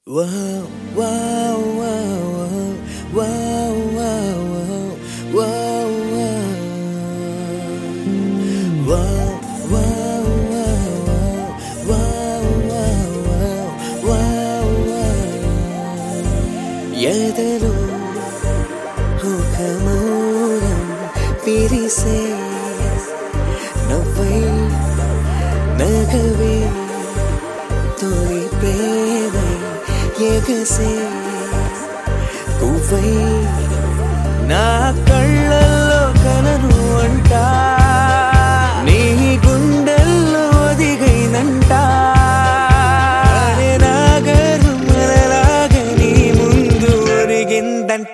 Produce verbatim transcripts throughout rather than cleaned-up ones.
Wow, wow, wow, wow, wow, wow, wow, wow, wow, wow, wow, wow. ఎదలో ఒక మౌనం విరిసే నవ్వై నగవే తొలి ప్రేమై ఎగసే కువై నా కళ్ళల్లో కలను అంటా నీ గుండెల్లో ఒదిగైనంట అరే నా గర్వం అలలాగా నీ ముందు ఒరిగిందంట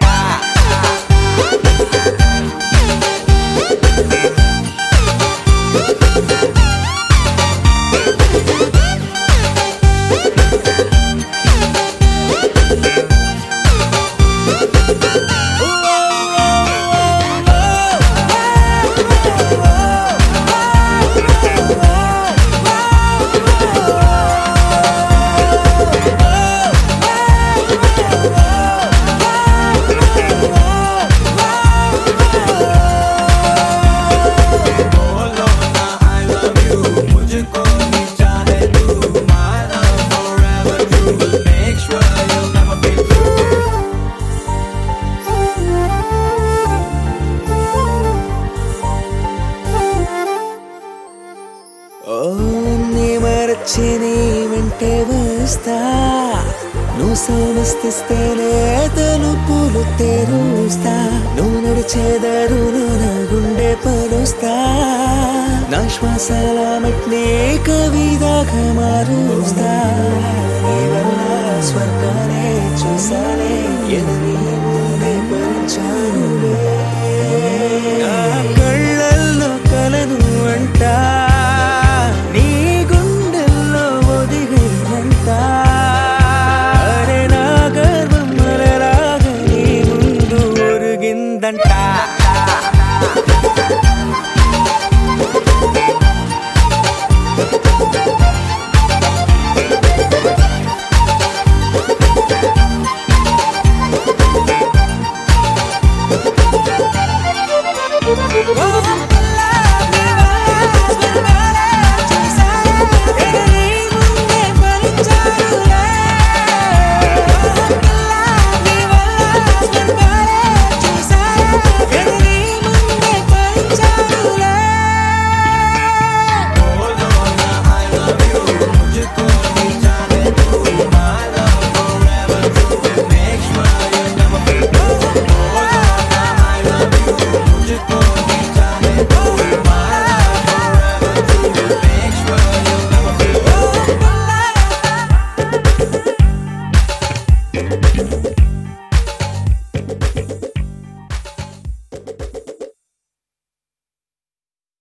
నీ వెంటే వస్తా నువ్వు సమస్తిస్తేనే తలుపులు తెరుస్తా నువ్వు నడిచేదారును నా గుండె పరుస్తా నా శ్వాసల మట్నే కవిదాగా మారుస్తా